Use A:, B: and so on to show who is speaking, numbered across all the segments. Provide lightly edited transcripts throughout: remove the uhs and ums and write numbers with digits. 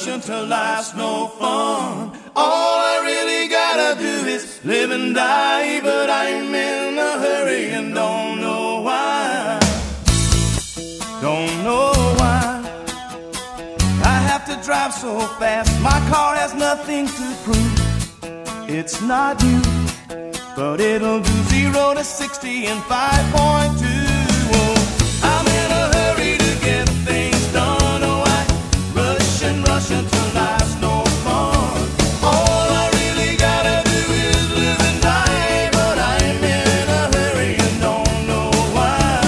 A: rushing till life's no fun. All I really gotta do is live and die, but I'm in a hurry and don't know why. Don't know why I have to drive so fast. My car has nothing to prove. It's not you, but it'll do 0 to 60 in 5.2. I'm in a hurry to get things done. Oh, I rush until life's no fun. All I really gotta do is live and die, but I'm in a hurry and don't know why.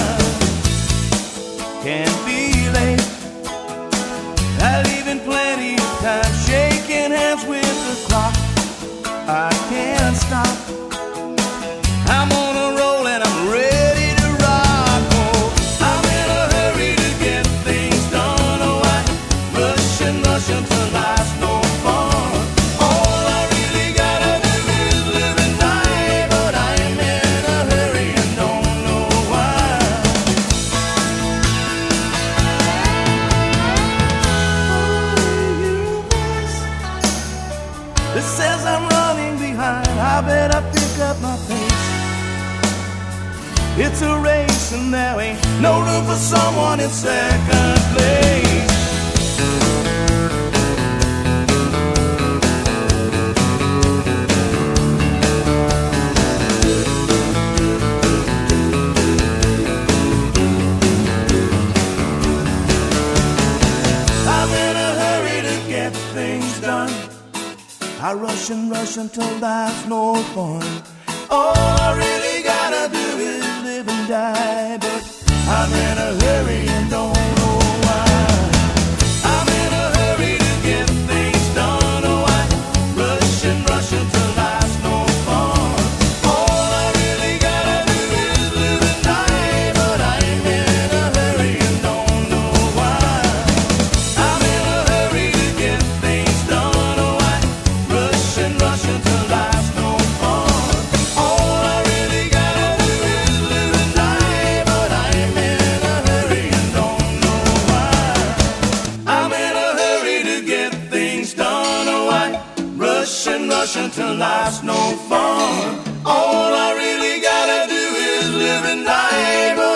A: Can't be late, I leave in plenty of time, shaking hands with the clock. I can't stop, I'm on a roll and I'm ready to rock. Oh, I'm in a hurry to get things done. Oh, I rush until life's no fun. All I really gotta do is live and die, but I'm in a hurry and don't know why. It says I'm running behind, I better pick up my pace. It's a race and there ain't no room for someone in second place. I'm in a hurry to get things done. I rush until life's no fun. All I really gotta do is live and die, but I'm in a hurry and don't know why. I'm in a hurry to get things done. Oh, I rush until life's no fun. All I really gotta do is live and die, but I'm in a hurry and don't know why. I'm in a hurry to get things done. Oh, I rush until life's no fun. All I really gotta do is live and die, but I'm in a hurry and don't know why. I'm in a hurry to get things done. Oh, I rush until life's no fun. All I really gotta do is live and die, but